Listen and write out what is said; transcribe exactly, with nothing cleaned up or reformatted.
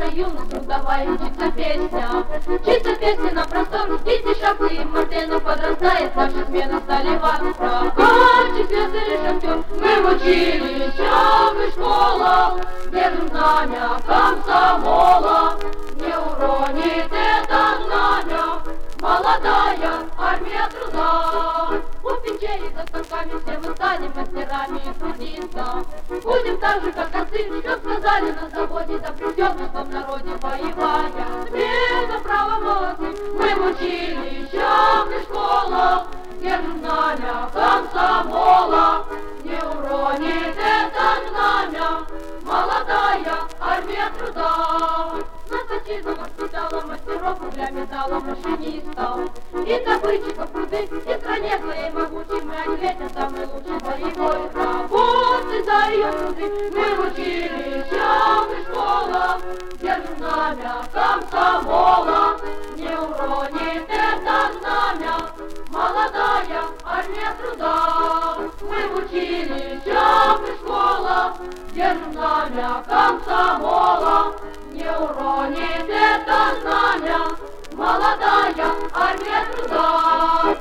наша юность трудовая, учится песня. Учится песня на простор, дети шахты, Мартена подрастает, наши смены стали ваты. Прокатчик, слесарь и шахтер, мы в училищах и школах держим знамя комсомола. Не уронит это знамя молодая армия труда. У печей за станками все мы станем мастерами и трудиться. Будем так же, как отцы, что сказали на заводе, да придет в том народе боевая. Смело, право, молодцы, мы в училищах и школах держим знамя комсомола. Не уронит это знамя молодая армия труда. Нас фашизм воспитала мастеров угля, металла, машинистов и добытчиков руды. И стране своей могучей мы ответим самый лучший боевой работы за ее труды. Мы в училищах и школах держим знамя комсомола. Не уронит это знамя молодая армия труда. Мы в училищах и школах держим знамя комсомола. Не уронит это знамя молодая армия труда.